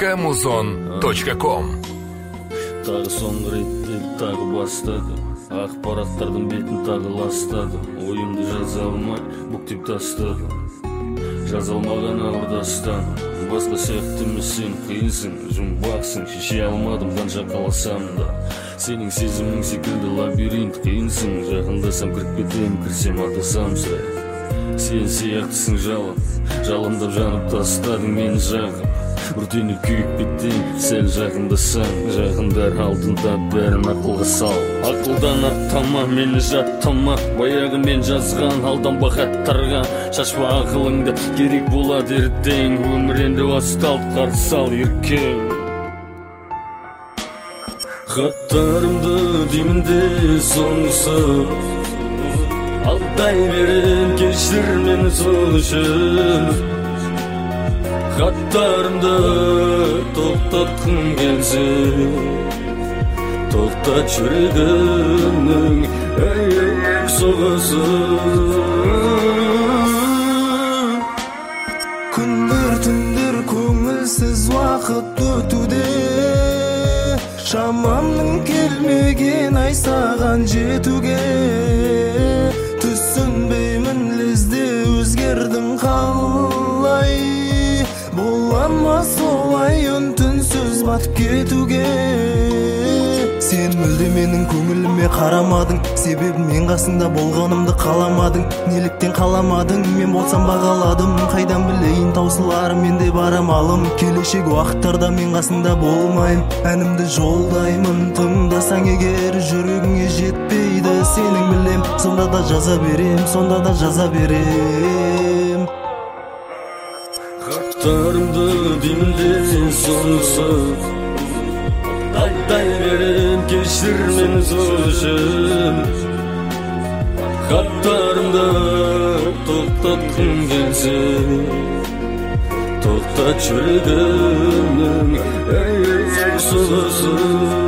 kmuzon.com. Тағы соңғы ретте тағы бастады, ақпараттардың бетін тағы ластады. Ойымды жаза алмай бүктеп тастады, жаза алмаған ауыр дастан. Басқа сияқты емес, сен қиынсың, жұмбақсың, шеше алмадым қанша қаласам да. Сенің сезімің секілді лабиринт қиынсың, жақындасам кіріп кетем, кірсем атасам сірә. Сен сияқтысың жалындап жанып тастадың мені жағып. Өртеніп күйіп кеттің, сәл жақындасаң, жақындар алдында бәрін ақылға сал. Ақылдан аттама, мені жаттама, баяғы мен жазған алданба хаттарға. Шашпа ақылыңды, керек болады ертең, өмір енді басталды, қарсы сал еркек. Хаттарымды деймін де соңғысы, алдай берем, кешір мені сол үшін. Хаттарымды тоқтатқым келсе, тоқтат жүрегімнің соғысын. Күндер түндер көңілсіз уақыт өтуде, шамамның келмеген ай саған жетуге. Түсінбеймін лезде өзгердің қалай, болама солай үн-түнсіз батып кетуге. Сен мүлде менің көңіліме қарамадың, себебі мен қасында болғанымды қаламадың. Неліктен қаламадың, мен болсам бағаладым, қайдан білейін таусыларым, мен де барамалым. Келешек уақыттарда мен қасында болмайым, әнімді жолдаймын. Тыңдасаң егер жүрегіңе жетпейді, сенің білем, сонда да жаза берем, сонда да жаза берем. Хаттарымды деймін де соңғысы, алдай берем, кешір мені сол үшін. Хаттарымды тоқтатқым келсе, тоқтат жүрегімнің соғысын.